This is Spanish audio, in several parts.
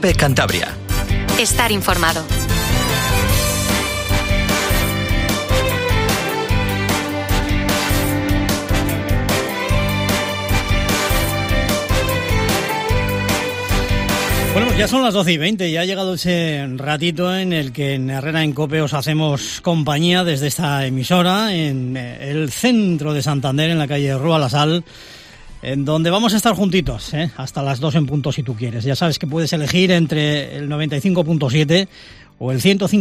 COPE Cantabria. Estar informado. Bueno, pues ya son las 12:20 y ha llegado ese ratito en el que en Herrera en COPE os hacemos compañía desde esta emisora en el centro de Santander, en la calle Rua La Sal, en donde vamos a estar juntitos, hasta las 2 en punto si tú quieres. Ya sabes que puedes elegir entre el 95.7 o el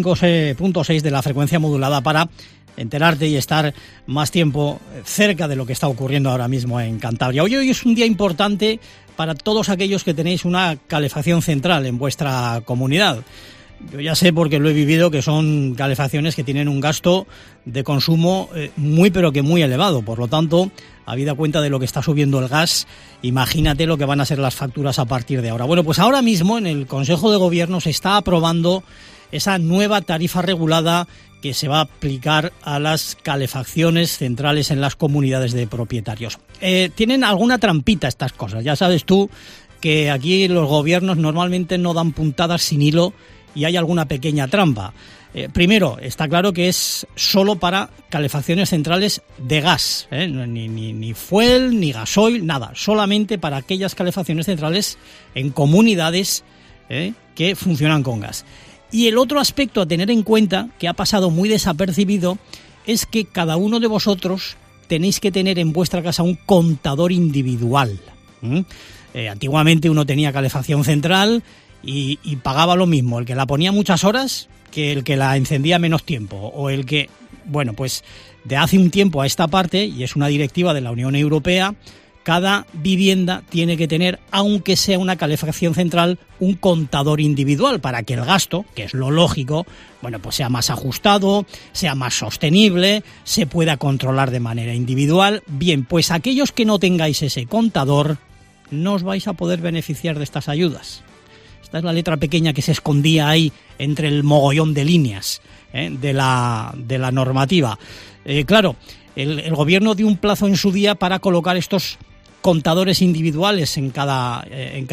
105.6 de la frecuencia modulada para enterarte y estar más tiempo cerca de lo que está ocurriendo ahora mismo en Cantabria. Hoy es un día importante para todos aquellos que tenéis una calefacción central en vuestra comunidad. Yo ya sé, porque lo he vivido, que son calefacciones que tienen un gasto de consumo muy pero que muy elevado. Por lo tanto, habida cuenta de lo que está subiendo el gas, imagínate lo que van a ser las facturas a partir de ahora. Bueno, pues ahora mismo en el Consejo de Gobierno se está aprobando esa nueva tarifa regulada que se va a aplicar a las calefacciones centrales en las comunidades de propietarios. Tienen alguna trampita estas cosas. Ya sabes tú que aquí los gobiernos normalmente no dan puntadas sin hilo y hay alguna pequeña trampa. Primero, está claro que es solo para calefacciones centrales de gas, ni fuel, ni gasoil, nada. Solamente para aquellas calefacciones centrales en comunidades que funcionan con gas. Y el otro aspecto a tener en cuenta, que ha pasado muy desapercibido, es que cada uno de vosotros tenéis que tener en vuestra casa un contador individual. Antiguamente uno tenía calefacción central y pagaba lo mismo, el que la ponía muchas horas que el que la encendía menos tiempo, o el que, bueno, pues de hace un tiempo a esta parte, y es una directiva de la Unión Europea, cada vivienda tiene que tener, aunque sea una calefacción central, un contador individual para que el gasto, que es lo lógico, bueno, pues sea más ajustado, sea más sostenible, se pueda controlar de manera individual. Bien, pues aquellos que no tengáis ese contador, no os vais a poder beneficiar de estas ayudas. Esta es la letra pequeña que se escondía ahí entre el mogollón de líneas de la normativa. Claro, el gobierno dio un plazo en su día para colocar estos contadores individuales en cada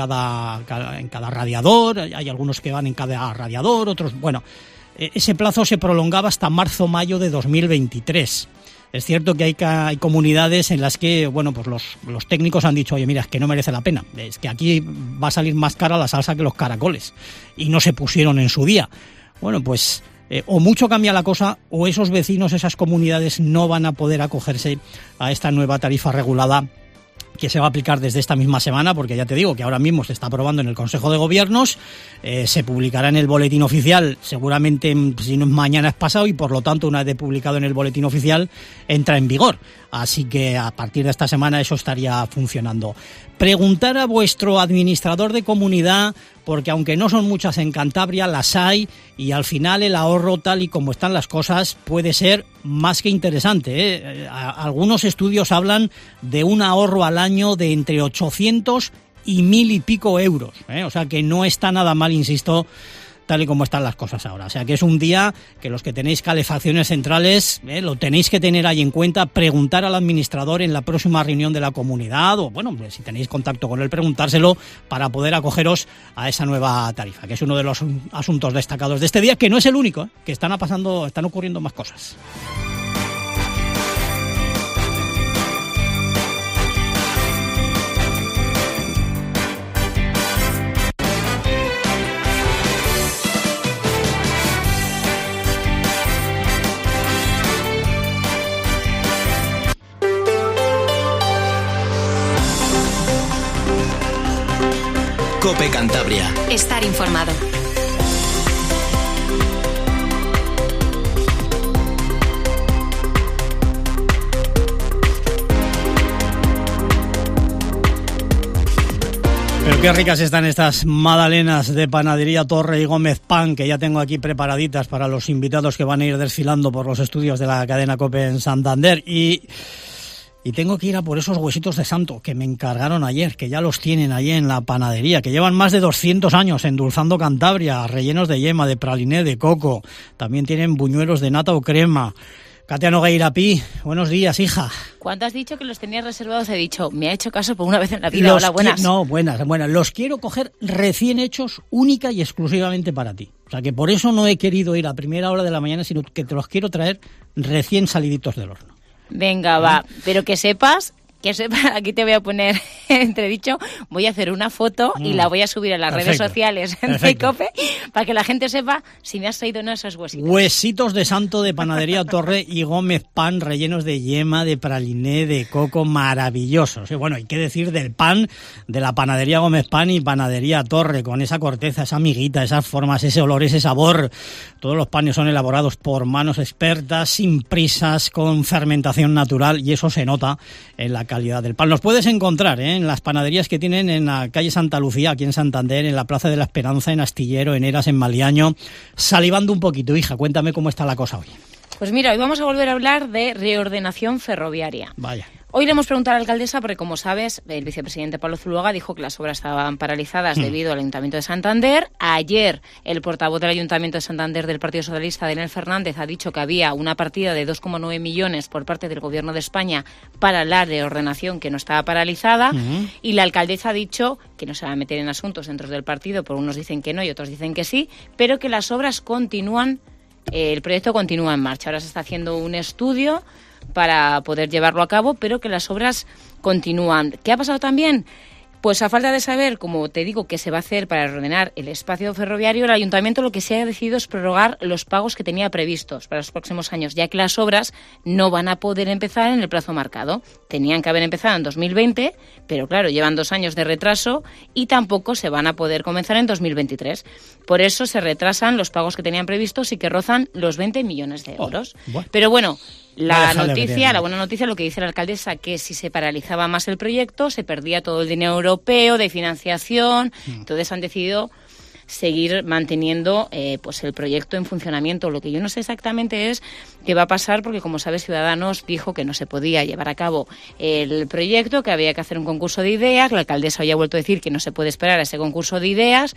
radiador. Hay algunos que van en cada radiador, otros, bueno, ese plazo se prolongaba hasta marzo-mayo de 2023. Es cierto que hay comunidades en las que, bueno, pues los técnicos han dicho, oye, mira, es que no merece la pena, es que aquí va a salir más cara la salsa que los caracoles, y no se pusieron en su día. Bueno, pues o mucho cambia la cosa, o esos vecinos, esas comunidades no van a poder acogerse a esta nueva tarifa regulada que se va a aplicar desde esta misma semana, porque ya te digo que ahora mismo se está aprobando en el Consejo de Gobiernos, se publicará en el Boletín Oficial, seguramente si no es mañana es pasado, y por lo tanto una vez publicado en el Boletín Oficial entra en vigor, así que a partir de esta semana eso estaría funcionando. Preguntar a vuestro administrador de comunidad, porque aunque no son muchas en Cantabria, las hay, y al final el ahorro, tal y como están las cosas, puede ser más que interesante. Algunos estudios hablan de un ahorro al año de entre 800 y 1.000 y pico euros. O sea que no está nada mal, insisto, tal y como están las cosas ahora. O sea que es un día que los que tenéis calefacciones centrales lo tenéis que tener ahí en cuenta, preguntar al administrador en la próxima reunión de la comunidad, o bueno, si tenéis contacto con él, preguntárselo para poder acogeros a esa nueva tarifa, que es uno de los asuntos destacados de este día, que no es el único, que están ocurriendo más cosas. COPE Cantabria. Estar informado. Pero qué ricas están estas magdalenas de Panadería Torre y Gómez Pan, que ya tengo aquí preparaditas para los invitados que van a ir desfilando por los estudios de la cadena COPE en Santander. Y tengo que ir a por esos huesitos de santo que me encargaron ayer, que ya los tienen allí en la panadería, que llevan más de 200 años endulzando Cantabria, rellenos de yema, de praliné, de coco. También tienen buñuelos de nata o crema. Katia Nogueira Pi, buenos días, hija. ¿Cuánto has dicho que los tenías reservados? He dicho, me ha hecho caso por una vez en la vida. Hola, buenas. Buenas. Los quiero coger recién hechos, única y exclusivamente para ti. O sea, que por eso no he querido ir a primera hora de la mañana, sino que te los quiero traer recién saliditos del horno. Venga, va. Pero que sepas, aquí te voy a poner entredicho, voy a hacer una foto y la voy a subir a las redes sociales de COPE para que la gente sepa si me has traído o no esos huesitos. Huesitos de santo de Panadería Torre y Gómez Pan rellenos de yema, de praliné, de coco, maravillosos. Y bueno, hay que decir del pan de la Panadería Gómez Pan y Panadería Torre, con esa corteza, esa miguita, esas formas, ese olor, ese sabor. Todos los panes son elaborados por manos expertas, sin prisas, con fermentación natural, y eso se nota en la calidad del pan. Los puedes encontrar en las panaderías que tienen en la calle Santa Lucía, aquí en Santander, en la Plaza de la Esperanza, en Astillero, en Eras, en Maliaño. Salivando un poquito, hija, cuéntame cómo está la cosa hoy. Pues mira, hoy vamos a volver a hablar de reordenación ferroviaria. Vaya. Hoy le hemos preguntado a la alcaldesa porque, como sabes, el vicepresidente Pablo Zuluaga dijo que las obras estaban paralizadas debido al Ayuntamiento de Santander. Ayer, el portavoz del Ayuntamiento de Santander del Partido Socialista, Daniel Fernández, ha dicho que había una partida de 2,9 millones por parte del Gobierno de España para la reordenación, que no estaba paralizada. Y la alcaldesa ha dicho que no se va a meter en asuntos dentro del partido, por unos dicen que no y otros dicen que sí, pero que las obras continúan, el proyecto continúa en marcha. Ahora se está haciendo un estudio para poder llevarlo a cabo, pero que las obras continúan. ¿Qué ha pasado también? Pues a falta de saber, como te digo, qué se va a hacer para reordenar el espacio ferroviario, el Ayuntamiento lo que se ha decidido es prorrogar los pagos que tenía previstos para los próximos años, ya que las obras no van a poder empezar en el plazo marcado. Tenían que haber empezado en 2020, pero claro, llevan 2 años de retraso y tampoco se van a poder comenzar en 2023. Por eso se retrasan los pagos que tenían previstos y que rozan los 20 millones de euros. Pero bueno, la buena noticia, lo que dice la alcaldesa, que si se paralizaba más el proyecto, se perdía todo el dinero europeo de financiación. Entonces han decidido seguir manteniendo pues el proyecto en funcionamiento. Lo que yo no sé exactamente es qué va a pasar, porque como sabes, Ciudadanos dijo que no se podía llevar a cabo el proyecto, que había que hacer un concurso de ideas. La alcaldesa hoy ha vuelto a decir que no se puede esperar a ese concurso de ideas.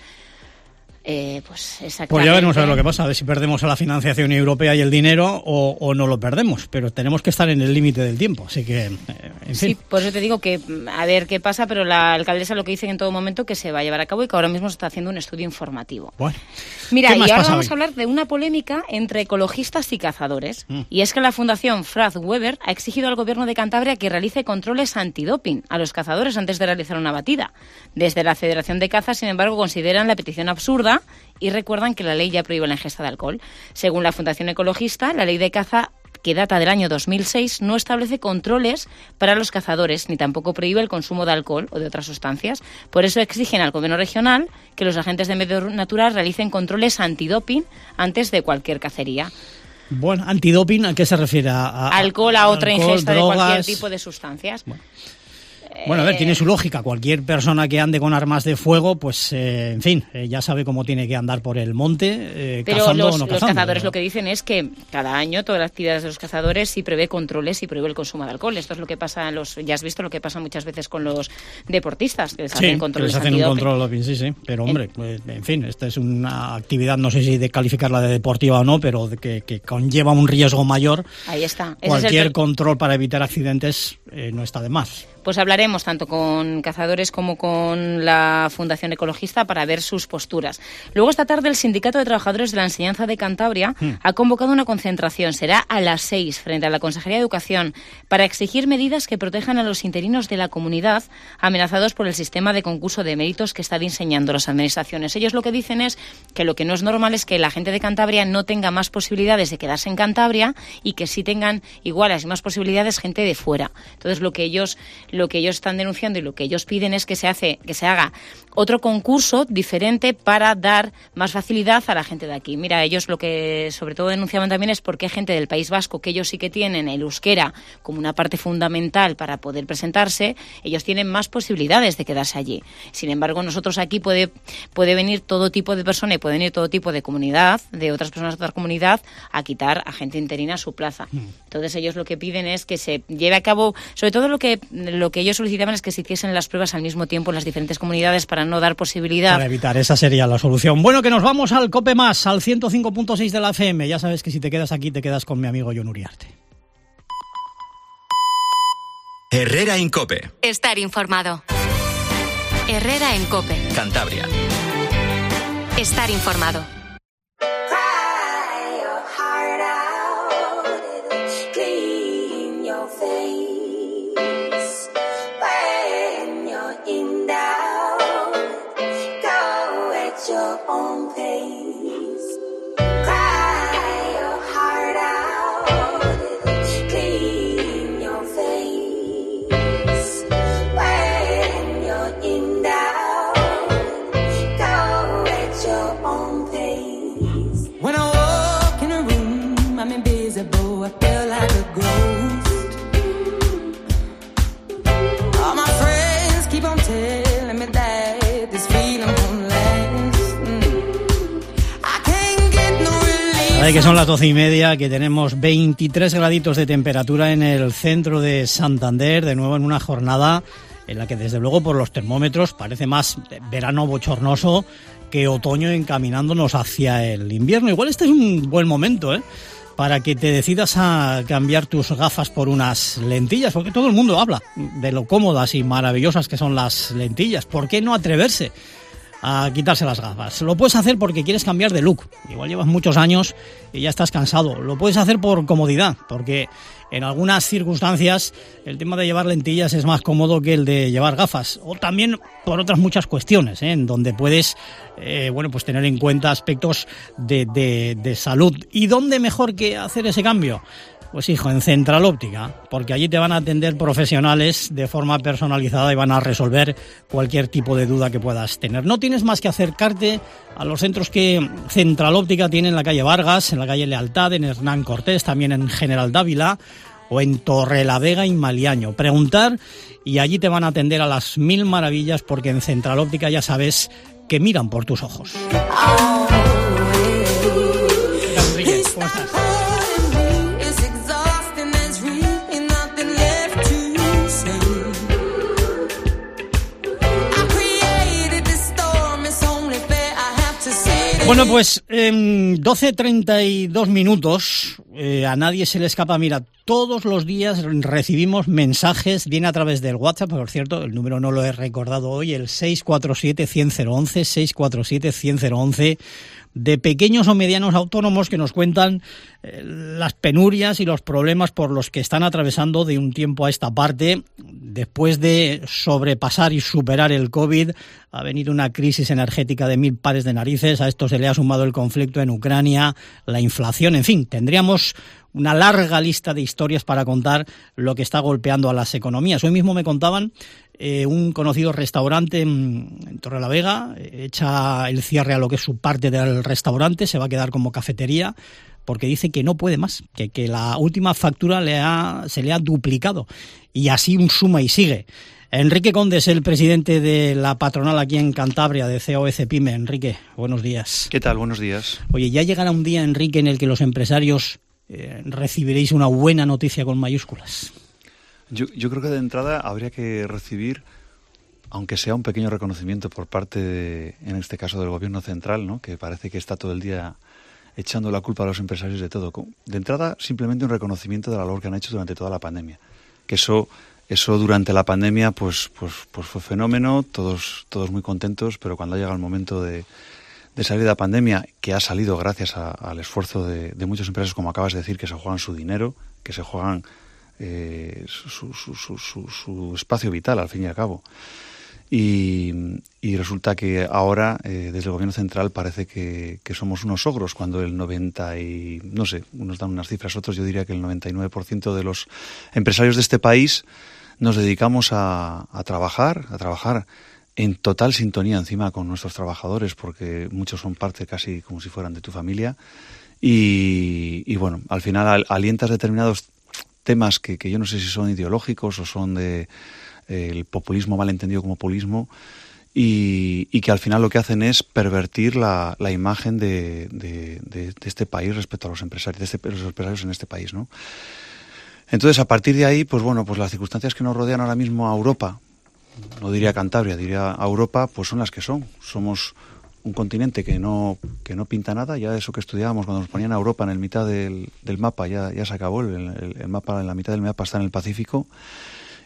Pues exactamente. Pues ya veremos a ver lo que pasa, a ver si perdemos a la financiación europea y el dinero o no lo perdemos, pero tenemos que estar en el límite del tiempo, así que, en fin. Sí, por eso te digo que a ver qué pasa, pero la alcaldesa lo que dice en todo momento que se va a llevar a cabo y que ahora mismo se está haciendo un estudio informativo. Bueno. Mira, y ahora vamos a hablar de una polémica entre ecologistas y cazadores, y es que la Fundación Franz Weber ha exigido al Gobierno de Cantabria que realice controles antidoping a los cazadores antes de realizar una batida. Desde la Federación de Caza, sin embargo, consideran la petición absurda y recuerdan que la ley ya prohíbe la ingesta de alcohol. Según la Fundación Ecologista, la ley de caza, que data del año 2006, no establece controles para los cazadores, ni tampoco prohíbe el consumo de alcohol o de otras sustancias. Por eso exigen al Gobierno regional que los agentes de medio natural realicen controles antidoping antes de cualquier cacería. Bueno, antidoping, ¿a qué se refiere? Alcohol, a otra ingesta, drogas, de cualquier tipo de sustancias. Bueno, a ver, tiene su lógica. Cualquier persona que ande con armas de fuego, pues, en fin, ya sabe cómo tiene que andar por el monte, pero cazando los, o no cazando. Los cazadores lo que dicen es que cada año todas las actividades de los cazadores sí prevé controles y prevé el consumo de alcohol. Esto es lo que pasa ya has visto lo que pasa muchas veces con los deportistas, que les hacen controles antidoping. Sí, les hacen un control doping, sí. Pero, hombre, en fin, esta es una actividad, no sé si de calificarla de deportiva o no, pero que conlleva un riesgo mayor. Ahí está. Cualquier control para evitar accidentes no está de más. Pues hablaremos tanto con cazadores como con la Fundación Ecologista para ver sus posturas. Luego esta tarde el Sindicato de Trabajadores de la Enseñanza de Cantabria ha convocado una concentración. Será a las 6 frente a la Consejería de Educación para exigir medidas que protejan a los interinos de la comunidad amenazados por el sistema de concurso de méritos que están diseñando las administraciones. Ellos lo que dicen es que lo que no es normal es que la gente de Cantabria no tenga más posibilidades de quedarse en Cantabria y que sí tengan iguales y más posibilidades gente de fuera. Entonces lo que ellos están denunciando y lo que ellos piden es que se haga otro concurso diferente para dar más facilidad a la gente de aquí. Mira, ellos lo que sobre todo denunciaban también es porque hay gente del País Vasco, que ellos sí que tienen el euskera como una parte fundamental para poder presentarse, ellos tienen más posibilidades de quedarse allí. Sin embargo, nosotros aquí puede venir todo tipo de persona y puede venir todo tipo de comunidad, de otras personas de otra comunidad, a quitar a gente interina a su plaza. Entonces ellos lo que piden es que se lleve a cabo, sobre todo lo que ellos solicitaban es que se hiciesen las pruebas al mismo tiempo en las diferentes comunidades para no dar posibilidad. Para evitar, esa sería la solución. Bueno, que nos vamos al COPE+, al 105.6 de la FM. Ya sabes que si te quedas aquí, te quedas con mi amigo Jon Uriarte. Herrera en COPE. Estar informado. Herrera en COPE. Cantabria. Estar informado. Que son las 12:30, que tenemos 23 graditos de temperatura en el centro de Santander, de nuevo en una jornada en la que desde luego por los termómetros parece más verano bochornoso que otoño encaminándonos hacia el invierno. Igual este es un buen momento, para que te decidas a cambiar tus gafas por unas lentillas, porque todo el mundo habla de lo cómodas y maravillosas que son las lentillas. ¿Por qué no atreverse a quitarse las gafas? Lo puedes hacer porque quieres cambiar de look. Igual llevas muchos años y ya estás cansado. Lo puedes hacer por comodidad, porque en algunas circunstancias el tema de llevar lentillas es más cómodo que el de llevar gafas. O también por otras muchas cuestiones, en donde puedes pues tener en cuenta aspectos de salud. ¿Y dónde mejor que hacer ese cambio? Pues hijo, en Central Óptica, porque allí te van a atender profesionales de forma personalizada y van a resolver cualquier tipo de duda que puedas tener. No tienes más que acercarte a los centros que Central Óptica tiene en la calle Vargas, en la calle Lealtad, en Hernán Cortés, también en General Dávila o en Torrelavega y Maliaño. Preguntar y allí te van a atender a las mil maravillas, porque en Central Óptica ya sabes que miran por tus ojos. Enrique, ¿cómo estás? Bueno, pues 12:32 minutos, a nadie se le escapa. Mira, todos los días recibimos mensajes, viene a través del WhatsApp, por cierto, el número no lo he recordado hoy, el 647-100-11, 647-100-11, de pequeños o medianos autónomos que nos cuentan las penurias y los problemas por los que están atravesando de un tiempo a esta parte. Después de sobrepasar y superar el COVID, ha venido una crisis energética de mil pares de narices. A esto se le ha sumado el conflicto en Ucrania, la inflación, en fin, tendríamos una larga lista de historias para contar lo que está golpeando a las economías. Hoy mismo me contaban un conocido restaurante en Torrelavega echa el cierre a lo que es su parte del restaurante, se va a quedar como cafetería, porque dice que no puede más, que la última factura se le ha duplicado, y así un suma y sigue. Enrique Conde es el presidente de la patronal aquí en Cantabria, de COE-CEPIME. Enrique, buenos días. ¿Qué tal? Buenos días. Oye, ya llegará un día, Enrique, en el que los empresarios recibiréis una buena noticia con mayúsculas. Yo creo que de entrada habría que recibir, aunque sea un pequeño reconocimiento por parte, en este caso, del gobierno central, ¿no?, que parece que está todo el día echando la culpa a los empresarios de todo. De entrada, simplemente un reconocimiento de la labor que han hecho durante toda la pandemia. Que eso durante la pandemia pues fue fenómeno, todos muy contentos, pero cuando ha llegado el momento de salir de la pandemia, que ha salido gracias al esfuerzo de muchos empresarios, como acabas de decir, que se juegan su dinero, que se juegan su espacio vital, al fin y al cabo. Y resulta que ahora, desde el gobierno central, parece que somos unos ogros, cuando el 90 y, no sé, unos dan unas cifras, otros yo diría que el 99% de los empresarios de este país nos dedicamos a trabajar en total sintonía encima con nuestros trabajadores, porque muchos son parte casi como si fueran de tu familia, y bueno, al final alientas determinados temas que yo no sé si son ideológicos o son de el populismo mal entendido como populismo, y que al final lo que hacen es pervertir la imagen de este país respecto a los empresarios, los empresarios en este país, ¿no? Entonces, a partir de ahí, pues bueno, pues las circunstancias que nos rodean ahora mismo a Europa, no diría Cantabria, diría a Europa, pues son las que son. Somos un continente que no pinta nada. Ya eso que estudiábamos cuando nos ponían a Europa en el mitad del mapa, ya se acabó. El mapa, en la mitad del mapa está en el Pacífico.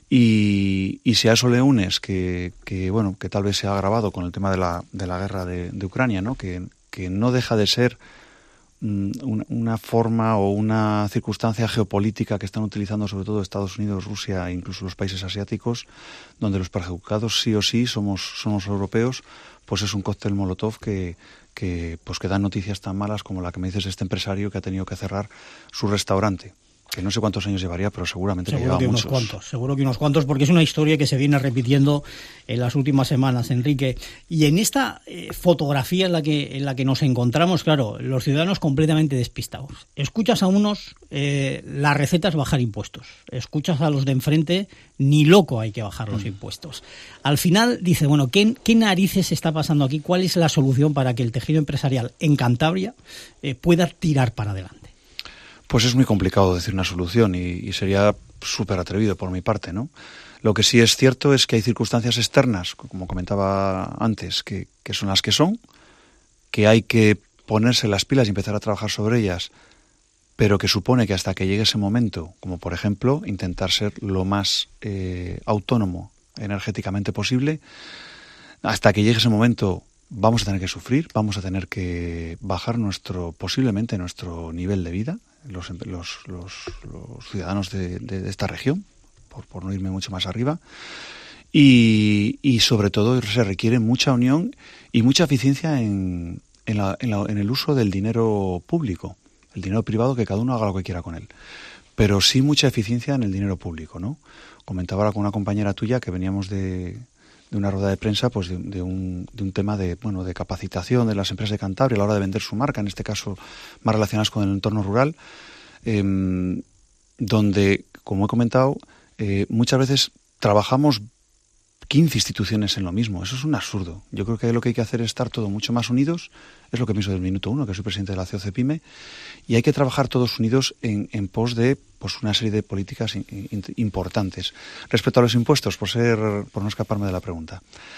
Y si a eso le unes que tal vez se ha agravado con el tema de la guerra de Ucrania, ¿no? Que no deja de ser una forma o una circunstancia geopolítica que están utilizando sobre todo Estados Unidos, Rusia e incluso los países asiáticos, donde los perjudicados sí o sí somos europeos, pues es un cóctel molotov que da noticias tan malas como la que me dices de este empresario que ha tenido que cerrar su restaurante. Que no sé cuántos años llevaría, pero seguramente seguro que muchos. Seguro que unos cuantos, porque es una historia que se viene repitiendo en las últimas semanas, Enrique. Y en esta fotografía en la que nos encontramos, claro, los ciudadanos completamente despistados. Escuchas a unos, la receta es bajar impuestos. Escuchas a los de enfrente, ni loco hay que bajar los impuestos. Al final dice, bueno, ¿qué narices está pasando aquí? ¿Cuál es la solución para que el tejido empresarial en Cantabria pueda tirar para adelante? Pues es muy complicado decir una solución y sería súper atrevido por mi parte, ¿no? Lo que sí es cierto es que hay circunstancias externas, como comentaba antes, que son las que son, que hay que ponerse las pilas y empezar a trabajar sobre ellas, pero que supone que hasta que llegue ese momento, como por ejemplo intentar ser lo más autónomo energéticamente posible, hasta que llegue ese momento vamos a tener que sufrir, vamos a tener que bajar posiblemente nuestro nivel de vida, los ciudadanos de esta región, por no irme mucho más arriba, y sobre todo se requiere mucha unión y mucha eficiencia en el uso del dinero público, el dinero privado, que cada uno haga lo que quiera con él, pero sí mucha eficiencia en el dinero público, ¿no? Comentaba ahora con una compañera tuya que veníamos de una rueda de prensa, pues de un tema de capacitación de las empresas de Cantabria a la hora de vender su marca, en este caso más relacionadas con el entorno rural, donde, como he comentado, muchas veces trabajamos 15 instituciones en lo mismo. Eso es un absurdo. Yo creo que lo que hay que hacer es estar todos mucho más unidos. Es lo que pienso del minuto uno, que soy presidente de la COCEPYME, y hay que trabajar todos unidos en pos de una serie de políticas importantes. Respecto a los impuestos, por no escaparme de la pregunta,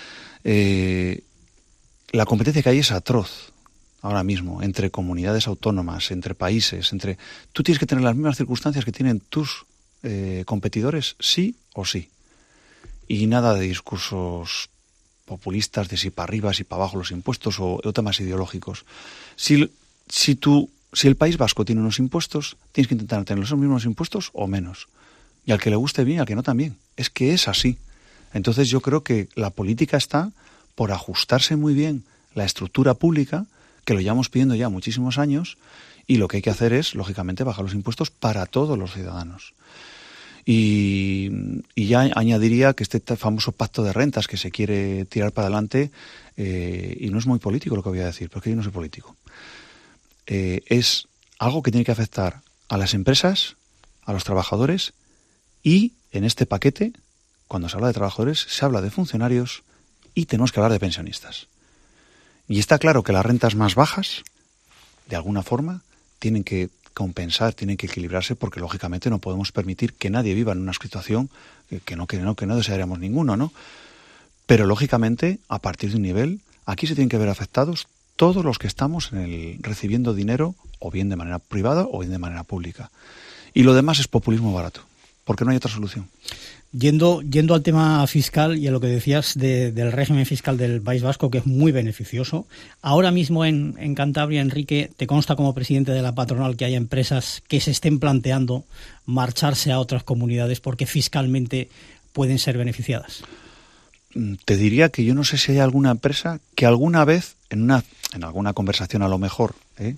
la competencia que hay es atroz ahora mismo entre comunidades autónomas, entre países, tú tienes que tener las mismas circunstancias que tienen tus competidores, sí o sí. Y nada de discursos populistas de si para arriba, si para abajo los impuestos o temas ideológicos. Si el País Vasco tiene unos impuestos, tienes que intentar tener los mismos impuestos o menos. Y al que le guste bien, al que no también. Es que es así. Entonces yo creo que la política está por ajustarse muy bien la estructura pública, que lo llevamos pidiendo ya muchísimos años, y lo que hay que hacer es, lógicamente, bajar los impuestos para todos los ciudadanos. Y ya añadiría que este famoso pacto de rentas que se quiere tirar para adelante, y no es muy político lo que voy a decir, porque yo no soy político, es algo que tiene que afectar a las empresas, a los trabajadores, y en este paquete, cuando se habla de trabajadores, se habla de funcionarios y tenemos que hablar de pensionistas. Y está claro que las rentas más bajas, de alguna forma, tienen que compensar, tienen que equilibrarse, porque lógicamente no podemos permitir que nadie viva en una situación que no desearíamos ninguno, ¿no? Pero lógicamente, a partir de un nivel, aquí se tienen que ver afectados todos los que estamos recibiendo dinero, o bien de manera privada o bien de manera pública. Y lo demás es populismo barato, porque no hay otra solución. Yendo al tema fiscal y a lo que decías del régimen fiscal del País Vasco, que es muy beneficioso, ahora mismo en Cantabria, Enrique, ¿te consta como presidente de la patronal que hay empresas que se estén planteando marcharse a otras comunidades porque fiscalmente pueden ser beneficiadas? Te diría que yo no sé si hay alguna empresa que alguna vez, en alguna conversación a lo mejor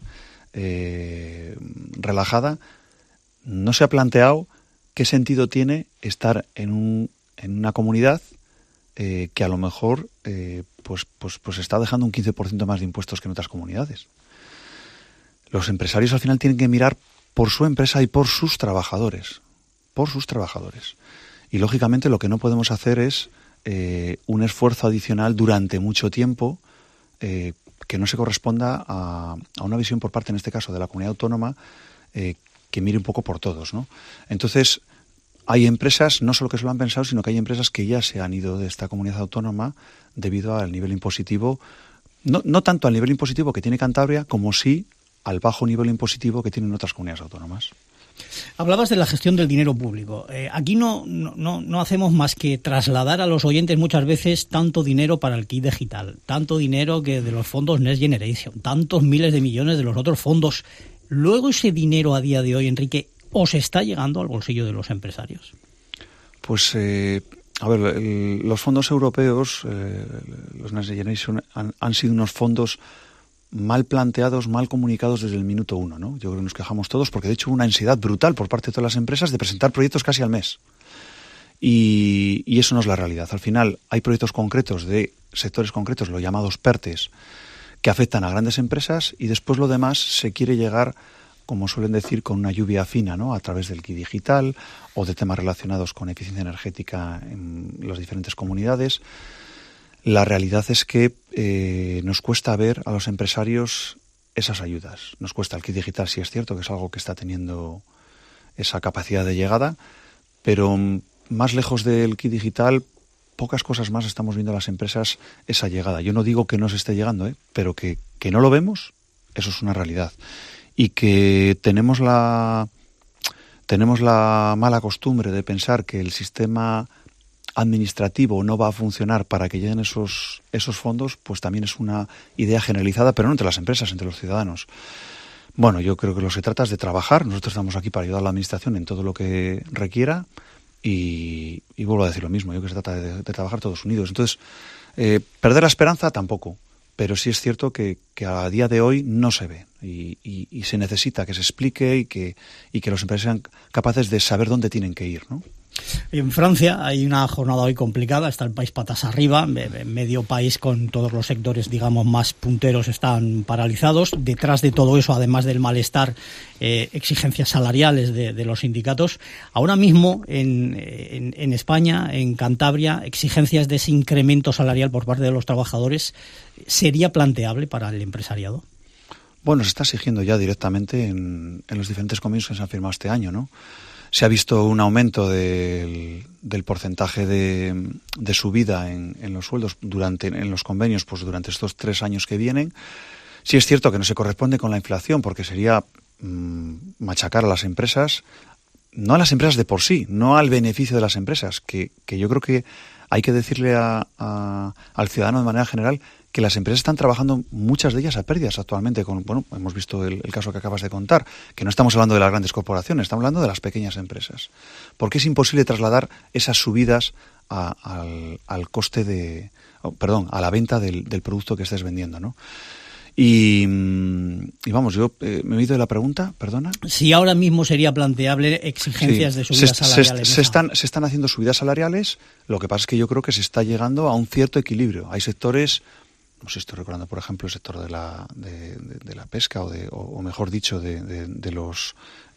relajada, no se ha planteado qué sentido tiene estar en una comunidad que a lo mejor pues está dejando un 15% más de impuestos que en otras comunidades. Los empresarios al final tienen que mirar por su empresa y por sus trabajadores. Y lógicamente lo que no podemos hacer es un esfuerzo adicional durante mucho tiempo que no se corresponda a una visión por parte, en este caso, de la comunidad autónoma, que mire un poco por todos, ¿no? Entonces, hay empresas, no solo que se lo han pensado, sino que hay empresas que ya se han ido de esta comunidad autónoma debido al nivel impositivo, no tanto al nivel impositivo que tiene Cantabria, como sí al bajo nivel impositivo que tienen otras comunidades autónomas. Hablabas de la gestión del dinero público. Aquí no hacemos más que trasladar a los oyentes muchas veces tanto dinero para el kit digital, tanto dinero que de los fondos Next Generation, tantos miles de millones de los otros fondos. Luego ese dinero a día de hoy, Enrique, ¿os está llegando al bolsillo de los empresarios? Pues, los fondos europeos, los Next Generation, han sido unos fondos mal planteados, mal comunicados desde el minuto uno, ¿no? Yo creo que nos quejamos todos porque de hecho hubo una ansiedad brutal por parte de todas las empresas de presentar proyectos casi al mes. Y eso no es la realidad. Al final hay proyectos concretos de sectores concretos, los llamados PERTEs, que afectan a grandes empresas y después lo demás se quiere llegar, como suelen decir, con una lluvia fina, ¿no? A través del kit digital o de temas relacionados con eficiencia energética en las diferentes comunidades. La realidad es que nos cuesta ver a los empresarios esas ayudas. Nos cuesta el kit digital, sí es cierto que es algo que está teniendo esa capacidad de llegada, pero más lejos del kit digital, pocas cosas más estamos viendo a las empresas esa llegada. Yo no digo que no se esté llegando, pero que no lo vemos, eso es una realidad. Y que tenemos la mala costumbre de pensar que el sistema administrativo no va a funcionar para que lleguen esos fondos, pues también es una idea generalizada, pero no entre las empresas, entre los ciudadanos. Bueno, yo creo que lo que se trata es de trabajar. Nosotros estamos aquí para ayudar a la administración en todo lo que requiera y vuelvo a decir lo mismo. Yo creo que se trata de trabajar todos unidos. Entonces, perder la esperanza tampoco, pero sí es cierto que a día de hoy no se ve y se necesita que se explique y que los empresarios sean capaces de saber dónde tienen que ir, ¿no? En Francia hay una jornada hoy complicada, está el país patas arriba, medio país con todos los sectores, digamos, más punteros están paralizados. Detrás de todo eso, además del malestar, exigencias salariales de los sindicatos. Ahora mismo en España, en Cantabria, exigencias de ese incremento salarial por parte de los trabajadores, ¿sería planteable para el empresariado? Bueno, se está exigiendo ya directamente en los diferentes convenios que se han firmado este año, ¿no? Se ha visto un aumento del porcentaje de subida en los sueldos en los convenios, pues durante estos 3 años que vienen. Sí es cierto que no se corresponde con la inflación, porque sería machacar a las empresas, no a las empresas de por sí, no al beneficio de las empresas, que yo creo que hay que decirle al ciudadano de manera general que las empresas están trabajando, muchas de ellas a pérdidas actualmente. Hemos visto el caso que acabas de contar, que no estamos hablando de las grandes corporaciones, estamos hablando de las pequeñas empresas. Porque es imposible trasladar esas subidas al coste a la venta del producto que estés vendiendo, ¿no? Y vamos, yo me he oído de la pregunta, perdona. Si ahora mismo sería planteable exigencias de subidas salariales. Se están haciendo subidas salariales, lo que pasa es que yo creo que se está llegando a un cierto equilibrio. Hay sectores, no sé, estoy recordando por ejemplo el sector de la pesca o mejor dicho de los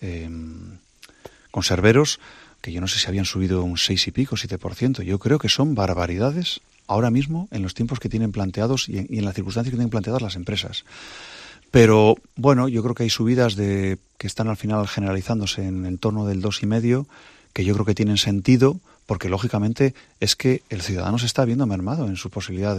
conserveros, que yo no sé si habían subido un 6 y pico, 7%. Yo creo que son barbaridades ahora mismo en los tiempos que tienen planteados y en las circunstancias que tienen planteadas las empresas. Pero bueno, yo creo que hay subidas que están al final generalizándose en el torno del 2,5%, que yo creo que tienen sentido, porque lógicamente es que el ciudadano se está viendo mermado en su posibilidad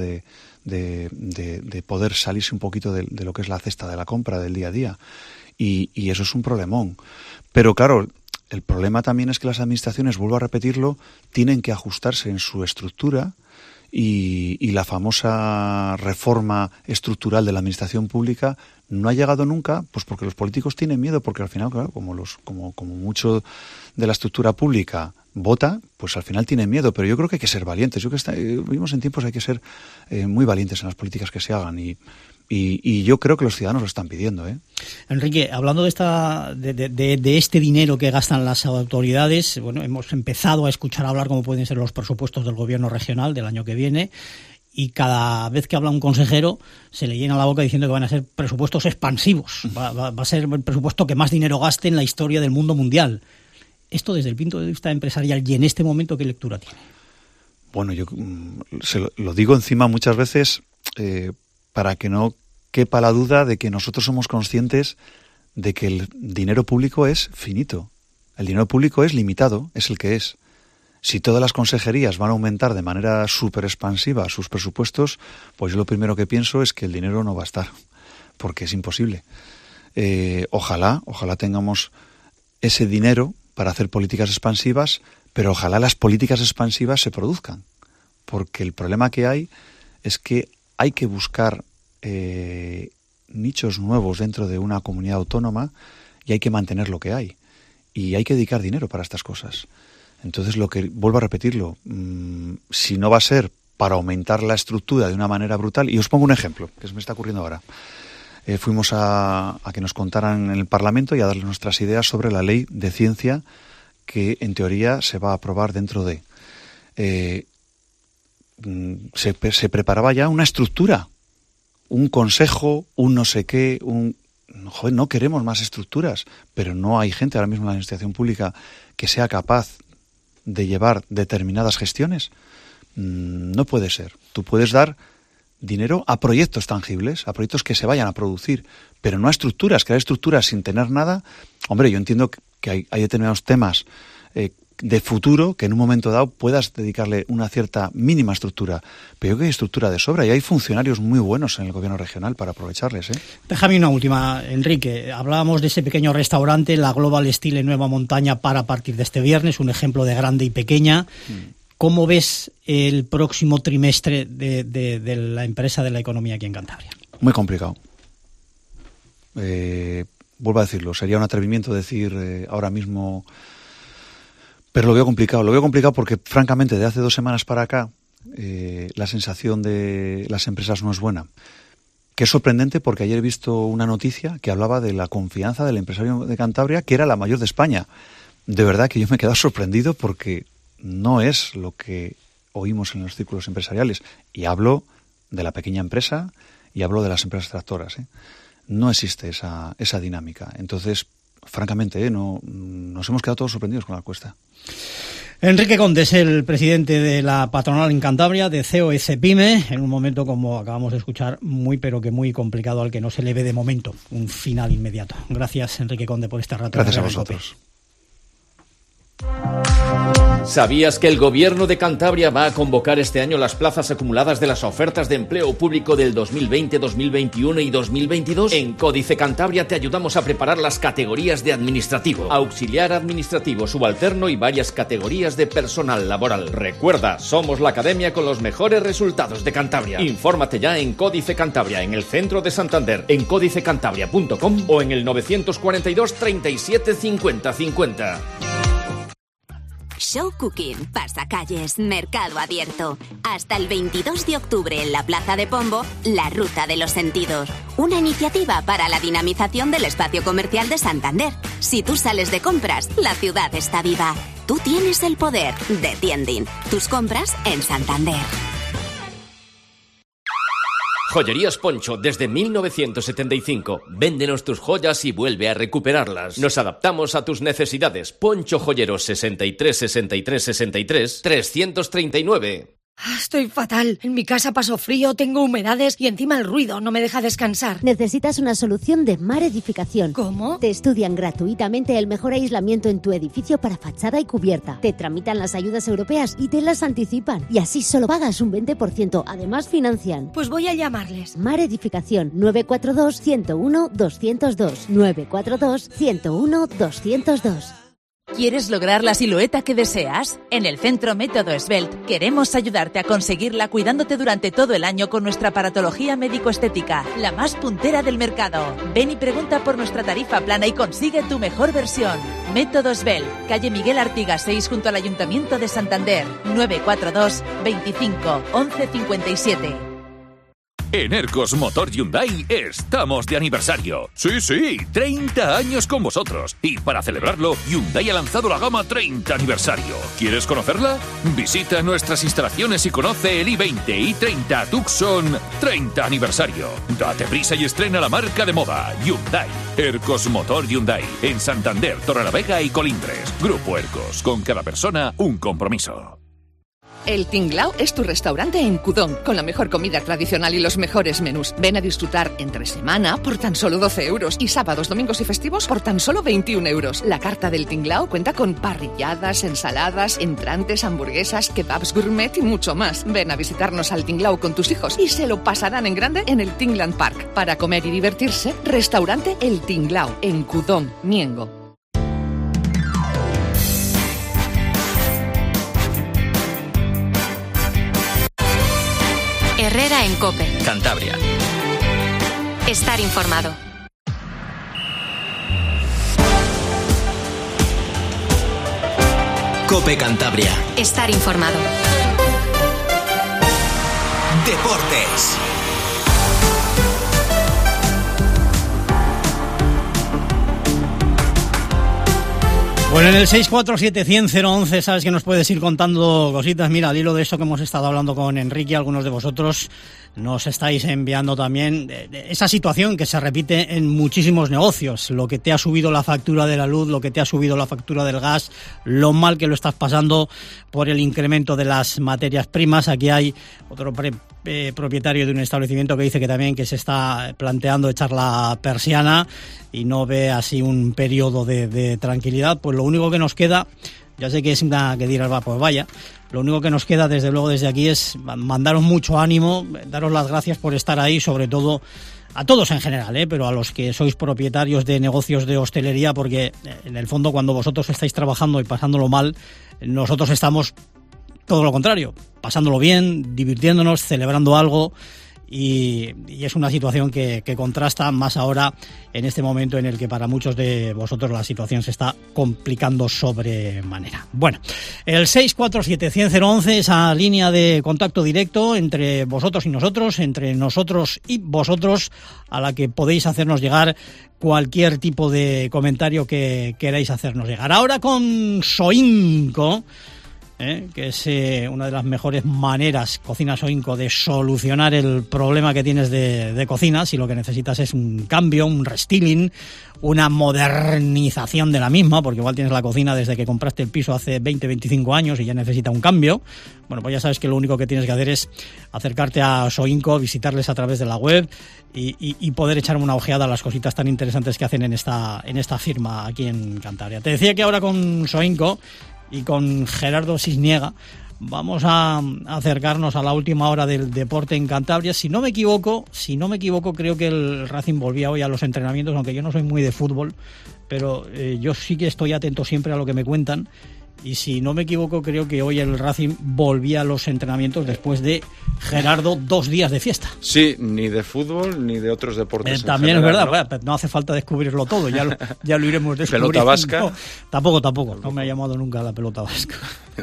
de poder salirse un poquito de lo que es la cesta de la compra del día a día. Y eso es un problemón. Pero claro, el problema también es que las administraciones, vuelvo a repetirlo, tienen que ajustarse en su estructura y la famosa reforma estructural de la administración pública no ha llegado nunca, pues porque los políticos tienen miedo, porque al final, claro, como mucho de la estructura pública vota, pues al final tienen miedo. Pero yo creo que hay que ser valientes. Vivimos en tiempos, hay que ser muy valientes en las políticas que se hagan y yo creo que los ciudadanos lo están pidiendo, ¿eh? Enrique, hablando de este dinero que gastan las autoridades, bueno, hemos empezado a escuchar hablar cómo pueden ser los presupuestos del gobierno regional del año que viene, y cada vez que habla un consejero se le llena la boca diciendo que van a ser presupuestos expansivos. Va a ser el presupuesto que más dinero gaste en la historia del mundo mundial. Esto desde el punto de vista empresarial y en este momento, ¿qué lectura tiene? Bueno, yo lo digo encima muchas veces para que no quepa la duda de que nosotros somos conscientes de que el dinero público es finito. El dinero público es limitado, es el que es. Si todas las consejerías van a aumentar de manera súper expansiva sus presupuestos, pues yo lo primero que pienso es que el dinero no va a estar, porque es imposible. Ojalá tengamos ese dinero para hacer políticas expansivas, pero ojalá las políticas expansivas se produzcan, porque el problema que hay es que hay que buscar nichos nuevos dentro de una comunidad autónoma y hay que mantener lo que hay. Y hay que dedicar dinero para estas cosas. Entonces, vuelvo a repetirlo, si no va a ser para aumentar la estructura de una manera brutal, y os pongo un ejemplo, que se me está ocurriendo ahora. Fuimos a que nos contaran en el Parlamento y a darles nuestras ideas sobre la ley de ciencia que, en teoría, se va a aprobar dentro de... Se preparaba ya una estructura, un consejo, un no sé qué, Joder, no queremos más estructuras, pero no hay gente ahora mismo en la administración pública que sea capaz de llevar determinadas gestiones. No puede ser. Tú puedes dar dinero a proyectos tangibles, a proyectos que se vayan a producir, pero no a estructuras. Crear estructuras sin tener nada. Hombre, yo entiendo que hay determinados temas de futuro que en un momento dado puedas dedicarle una cierta mínima estructura, pero yo creo que hay estructura de sobra y hay funcionarios muy buenos en el gobierno regional para aprovecharles. Déjame una última, Enrique. Hablábamos de ese pequeño restaurante, la Global Steel en Nueva Montaña, para a partir de este viernes, un ejemplo de grande y pequeña. ¿Cómo ves el próximo trimestre de la empresa de la economía aquí en Cantabria? Muy complicado. Vuelvo a decirlo, sería un atrevimiento decir ahora mismo... Pero lo veo complicado porque, francamente, de hace 2 semanas para acá, la sensación de las empresas no es buena. Que es sorprendente porque ayer he visto una noticia que hablaba de la confianza del empresario de Cantabria, que era la mayor de España. De verdad que yo me he quedado sorprendido porque no es lo que oímos en los círculos empresariales. Y hablo de la pequeña empresa y hablo de las empresas tractoras. No existe esa dinámica. Entonces, francamente, nos hemos quedado todos sorprendidos con la encuesta. Enrique Conde es el presidente de la patronal en Cantabria, de COE-CEPIME, en un momento, como acabamos de escuchar, muy pero que muy complicado, al que no se le ve de momento un final inmediato. Gracias, Enrique Conde, por este rato. Gracias a vosotros. ¿Sabías que el Gobierno de Cantabria va a convocar este año las plazas acumuladas de las ofertas de empleo público del 2020, 2021 y 2022? En Códice Cantabria te ayudamos a preparar las categorías de administrativo, auxiliar administrativo, subalterno y varias categorías de personal laboral. Recuerda, somos la academia con los mejores resultados de Cantabria. Infórmate ya en Códice Cantabria, en el centro de Santander, en códicecantabria.com o en el 942 37 50 50. Show Cooking, Pasacalles, Mercado Abierto. Hasta el 22 de octubre en la Plaza de Pombo, La Ruta de los Sentidos. Una iniciativa para la dinamización del espacio comercial de Santander. Si tú sales de compras, la ciudad está viva. Tú tienes el poder de Tiending. Tus compras en Santander. Joyerías Poncho, desde 1975. Véndenos tus joyas y vuelve a recuperarlas. Nos adaptamos a tus necesidades. Poncho Joyeros 63 63 63 339. Estoy fatal. En mi casa paso frío, tengo humedades y encima el ruido no me deja descansar. Necesitas una solución de Mar Edificación. ¿Cómo? Te estudian gratuitamente el mejor aislamiento en tu edificio para fachada y cubierta. Te tramitan las ayudas europeas y te las anticipan. Y así solo pagas un 20%. Además financian. Pues voy a llamarles. Mar Edificación 942 101 202. 942 101 202. ¿Quieres lograr la silueta que deseas? En el Centro Método Svelte queremos ayudarte a conseguirla cuidándote durante todo el año con nuestra aparatología médico-estética, la más puntera del mercado. Ven y pregunta por nuestra tarifa plana y consigue tu mejor versión. Método Svelte, calle Miguel Artigas 6 junto al Ayuntamiento de Santander, 942 25 11 57. En Ercos Motor Hyundai estamos de aniversario. Sí, 30 años con vosotros. Y para celebrarlo, Hyundai ha lanzado la gama 30 aniversario. ¿Quieres conocerla? Visita nuestras instalaciones y conoce el i20 y 30 Tucson 30 aniversario. Date prisa y estrena la marca de moda Hyundai. Ercos Motor Hyundai, en Santander, Torrelavega y Colindres. Grupo Ercos, con cada persona un compromiso. El Tinglao es tu restaurante en Cudón, con la mejor comida tradicional y los mejores menús. Ven a disfrutar entre semana por tan solo 12 euros y sábados, domingos y festivos por tan solo 21 euros. La carta del Tinglao cuenta con parrilladas, ensaladas, entrantes, hamburguesas, kebabs gourmet y mucho más. Ven a visitarnos al Tinglao con tus hijos y se lo pasarán en grande en el Tingland Park. Para comer y divertirse, restaurante El Tinglao, en Cudón, Miengo. Herrera en COPE. Cantabria. Estar informado. COPE Cantabria. Estar informado. Deportes. Bueno, en el 647-100-011 sabes que nos puedes ir contando cositas. Mira, al hilo de eso que hemos estado hablando con Enrique, algunos de vosotros nos estáis enviando también esa situación que se repite en muchísimos negocios. Lo que te ha subido la factura de la luz, lo que te ha subido la factura del gas, lo mal que lo estás pasando por el incremento de las materias primas. Aquí hay otro propietario de un establecimiento que dice que también que se está planteando echar la persiana y no ve así un periodo de tranquilidad. Pues lo único que nos queda, ya sé que es una que dirás, va, pues vaya, lo único que nos queda desde luego desde aquí es mandaros mucho ánimo, daros las gracias por estar ahí, sobre todo a todos en general, pero a los que sois propietarios de negocios de hostelería, porque en el fondo cuando vosotros estáis trabajando y pasándolo mal, nosotros estamos todo lo contrario, pasándolo bien, divirtiéndonos, celebrando algo. Y es una situación que contrasta más ahora en este momento en el que para muchos de vosotros la situación se está complicando sobremanera. Bueno, el 647-100-011, esa línea de contacto directo entre vosotros y nosotros, entre nosotros y vosotros, a la que podéis hacernos llegar cualquier tipo de comentario que queráis hacernos llegar. Ahora con Soinco, que es una de las mejores maneras, Cocina Soinco, de solucionar el problema que tienes de cocina. Si lo que necesitas es un cambio, un restyling, una modernización de la misma, porque igual tienes la cocina desde que compraste el piso hace 20, 25 años y ya necesita un cambio, bueno, pues ya sabes que lo único que tienes que hacer es acercarte a Soinco, visitarles a través de la web y poder echar una ojeada a las cositas tan interesantes que hacen en esta firma aquí en Cantabria. Te decía que ahora con Soinco y con Gerardo Cisniega vamos a acercarnos a la última hora del deporte en Cantabria. Si no me equivoco, creo que el Racing volvía hoy a los entrenamientos, aunque yo no soy muy de fútbol, pero yo sí que estoy atento siempre a lo que me cuentan. Y si no me equivoco, creo que hoy el Racing volvía a los entrenamientos después de, Gerardo, 2 días de fiesta. Sí, ni de fútbol ni de otros deportes. También en general, es verdad, ¿no? No hace falta descubrirlo todo, ya lo iremos descubriendo. ¿Pelota vasca? No, tampoco, no me ha llamado nunca la pelota vasca.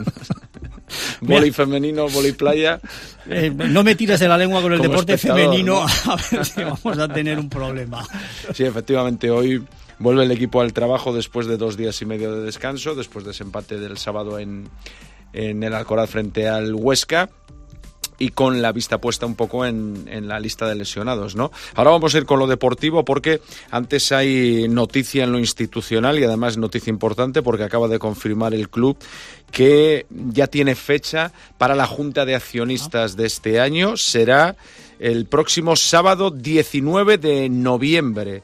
Vóley femenino, vóley playa. No me tires de la lengua con el deporte femenino, ¿no? A ver si vamos a tener un problema. Sí, efectivamente, hoy vuelve el equipo al trabajo después de 2 días y medio de descanso, después de ese empate del sábado en el Alcoraz frente al Huesca, y con la vista puesta un poco en la lista de lesionados, ¿no? Ahora vamos a ir con lo deportivo, porque antes hay noticia en lo institucional y además noticia importante, porque acaba de confirmar el club que ya tiene fecha para la Junta de Accionistas de este año. Será el próximo sábado 19 de noviembre.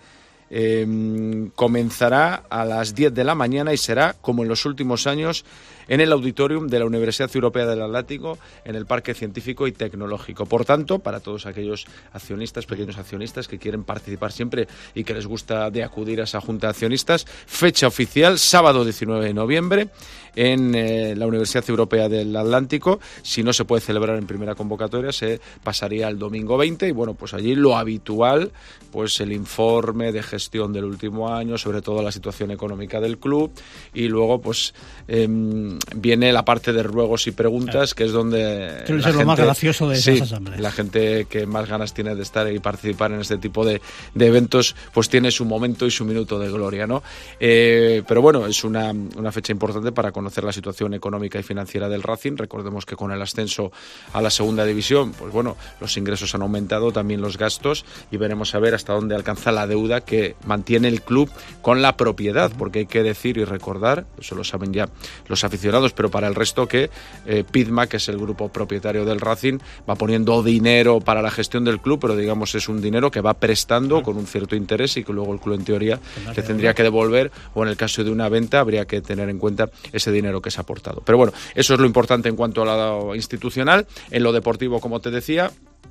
Comenzará a las 10 de la mañana y será, como en los últimos años, en el auditorium de la Universidad Europea del Atlántico, en el Parque Científico y Tecnológico. Por tanto, para todos aquellos accionistas, pequeños accionistas que quieren participar siempre y que les gusta de acudir a esa junta de accionistas, fecha oficial, sábado 19 de noviembre, en la Universidad Europea del Atlántico. Si no se puede celebrar en primera convocatoria, se pasaría al domingo 20, y bueno, pues allí lo habitual, pues el informe de gestión del último año, sobre todo la situación económica del club, y luego pues viene la parte de ruegos y preguntas, que es donde suele ser lo más gracioso de esas asambleas. La gente que más ganas tiene de estar y participar en este tipo de eventos, pues tiene su momento y su minuto de gloria, ¿no? Pero bueno, es una fecha importante para conocer la situación económica y financiera del Racing. Recordemos que con el ascenso a la segunda división, pues bueno, los ingresos han aumentado, también los gastos, y veremos a ver hasta dónde alcanza la deuda que mantiene el club con la propiedad, porque hay que decir y recordar, eso lo saben ya los aficionados, pero para el resto, que Pidma, que es el grupo propietario del Racing, va poniendo dinero para la gestión del club, pero digamos es un dinero que va prestando con un cierto interés y que luego el club en teoría le tendría que devolver, o en el caso de una venta habría que tener en cuenta ese dinero que se ha aportado. Pero bueno, eso es lo importante en cuanto a lo institucional. En lo deportivo, como te decía,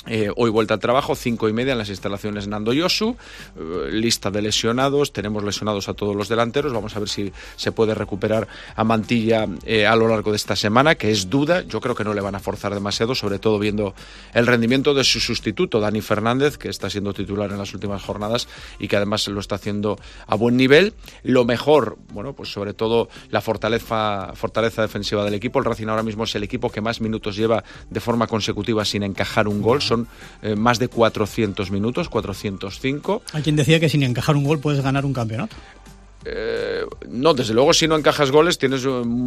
Hoy vuelta al trabajo, 5:30 en las instalaciones Nando Yosu, lista de lesionados, tenemos lesionados a todos los delanteros, vamos a ver si se puede recuperar a Mantilla a lo largo de esta semana, que es duda, yo creo que no le van a forzar demasiado, sobre todo viendo el rendimiento de su sustituto, Dani Fernández, que está siendo titular en las últimas jornadas y que además lo está haciendo a buen nivel. Lo mejor, bueno, pues sobre todo la fortaleza defensiva del equipo. El Racing ahora mismo es el equipo que más minutos lleva de forma consecutiva sin encajar un gol. Son más de 400 minutos, 405. Hay quien decía que sin encajar un gol puedes ganar un campeonato. No, desde luego si no encajas goles tienes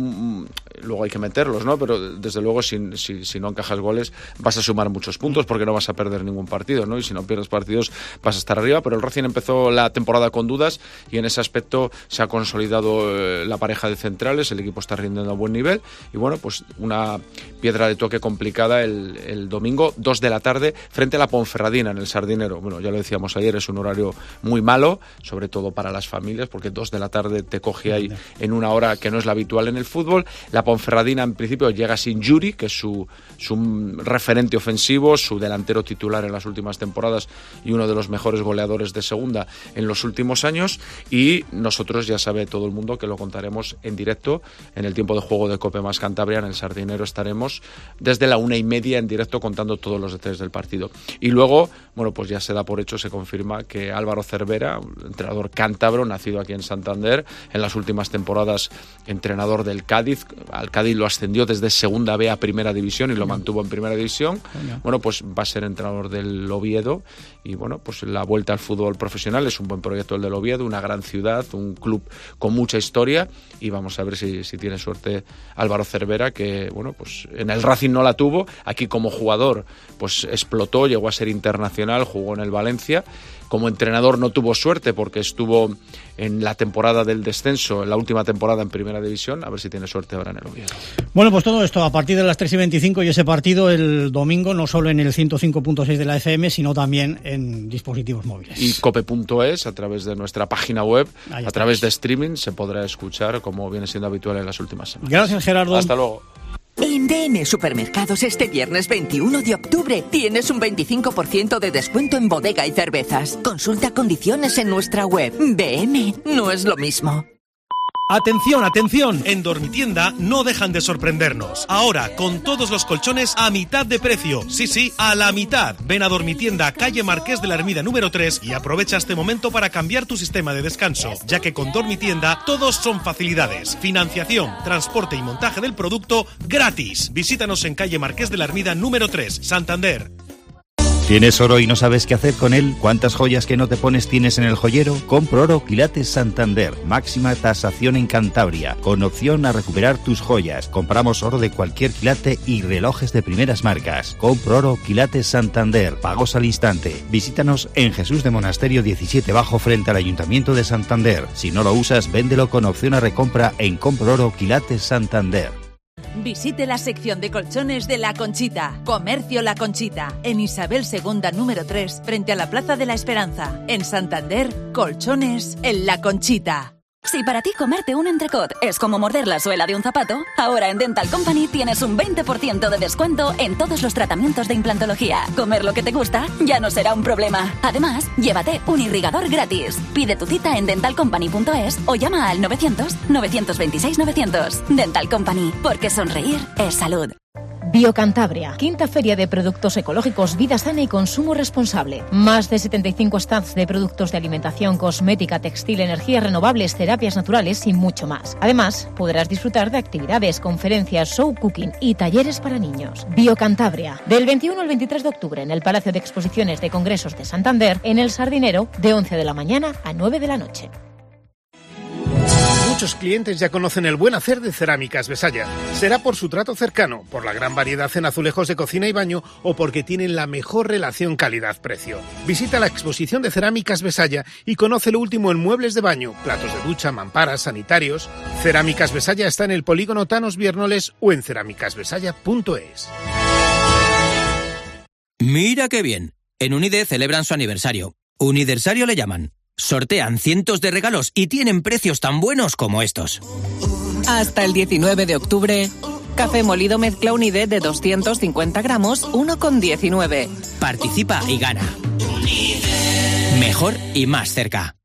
luego hay que meterlos, ¿no? Pero desde luego si no encajas goles vas a sumar muchos puntos porque no vas a perder ningún partido, ¿no? Y si no pierdes partidos vas a estar arriba, pero el Racing empezó la temporada con dudas y en ese aspecto se ha consolidado la pareja de centrales, el equipo está rindiendo a buen nivel y bueno, pues una piedra de toque complicada el domingo, 2 de la tarde, frente a la Ponferradina en el Sardinero. Bueno, ya lo decíamos ayer, es un horario muy malo, sobre todo para las familias, porque 2 de la tarde te coge ahí en una hora que no es la habitual en el fútbol. La Ponferradina en principio llega sin Yuri, que es su referente ofensivo, su delantero titular en las últimas temporadas y uno de los mejores goleadores de segunda en los últimos años, y nosotros ya sabe todo el mundo que lo contaremos en directo en el tiempo de juego de Cope Más Cantabria. En el Sardinero estaremos desde la 1:30 en directo contando todos los detalles del partido. Y luego, bueno, pues ya se da por hecho, se confirma que Álvaro Cervera, un entrenador cántabro, nacido aquí en Santander, en las últimas temporadas entrenador del Cádiz. Al Cádiz lo ascendió desde Segunda B a Primera División y lo mantuvo en Primera División. Bueno, pues va a ser entrenador del Oviedo y bueno, pues la vuelta al fútbol profesional es un buen proyecto el del Oviedo, una gran ciudad, un club con mucha historia y vamos a ver si tiene suerte Álvaro Cervera, que bueno, pues en el Racing no la tuvo, aquí como jugador pues explotó, llegó a ser internacional, jugó en el Valencia. Como entrenador no tuvo suerte porque estuvo en la temporada del descenso, en la última temporada en Primera División, a ver si tiene suerte ahora en el Oviedo. Bueno, pues todo esto a partir de las 3:25 y ese partido el domingo, no solo en el 105.6 de la FM, sino también en dispositivos móviles. Y cope.es, a través de nuestra página web, a través de streaming, se podrá escuchar como viene siendo habitual en las últimas semanas. Gracias, Gerardo. Hasta luego. En DM Supermercados este viernes 21 de octubre tienes un 25% de descuento en bodega y cervezas. Consulta condiciones en nuestra web. DM no es lo mismo. ¡Atención, atención! En Dormitienda no dejan de sorprendernos. Ahora, con todos los colchones a mitad de precio. Sí, a la mitad. Ven a Dormitienda, calle Marqués de la Ermida número 3 y aprovecha este momento para cambiar tu sistema de descanso, ya que con Dormitienda todos son facilidades. Financiación, transporte y montaje del producto gratis. Visítanos en calle Marqués de la Ermida número 3, Santander. ¿Tienes oro y no sabes qué hacer con él? ¿Cuántas joyas que no te pones tienes en el joyero? Compro Oro Quilates Santander. Máxima tasación en Cantabria, con opción a recuperar tus joyas. Compramos oro de cualquier quilate y relojes de primeras marcas. Compro Oro Quilates Santander. Pagos al instante. Visítanos en Jesús de Monasterio 17 Bajo frente al Ayuntamiento de Santander. Si no lo usas, véndelo con opción a recompra en Compro Oro Quilates Santander. Visite la sección de colchones de La Conchita. Comercio La Conchita. En Isabel II número 3, frente a la Plaza de la Esperanza. En Santander, colchones en La Conchita. Si para ti comerte un entrecot es como morder la suela de un zapato, ahora en Dental Company tienes un 20% de descuento en todos los tratamientos de implantología. Comer lo que te gusta ya no será un problema. Además, llévate un irrigador gratis. Pide tu cita en dentalcompany.es o llama al 900-926-900. Dental Company, porque sonreír es salud. Biocantabria, quinta feria de productos ecológicos, vida sana y consumo responsable. Más de 75 stands de productos de alimentación, cosmética, textil, energías renovables, terapias naturales y mucho más. Además, podrás disfrutar de actividades, conferencias, show cooking y talleres para niños. Biocantabria, del 21 al 23 de octubre en el Palacio de Exposiciones de Congresos de Santander, en El Sardinero, de 11 de la mañana a 9 de la noche. Muchos clientes ya conocen el buen hacer de Cerámicas Besaya. Será por su trato cercano, por la gran variedad en azulejos de cocina y baño o porque tienen la mejor relación calidad-precio. Visita la exposición de Cerámicas Besaya y conoce lo último en muebles de baño, platos de ducha, mamparas, sanitarios. Cerámicas Besaya está en el polígono Thanos Viernoles o en cerámicasbesaya.es. Mira qué bien. En Unide celebran su aniversario. Universario le llaman. Sortean cientos de regalos y tienen precios tan buenos como estos. Hasta el 19 de octubre, Café molido mezcla Unide de 250 gramos, 1,19. Participa y gana. Mejor y más cerca.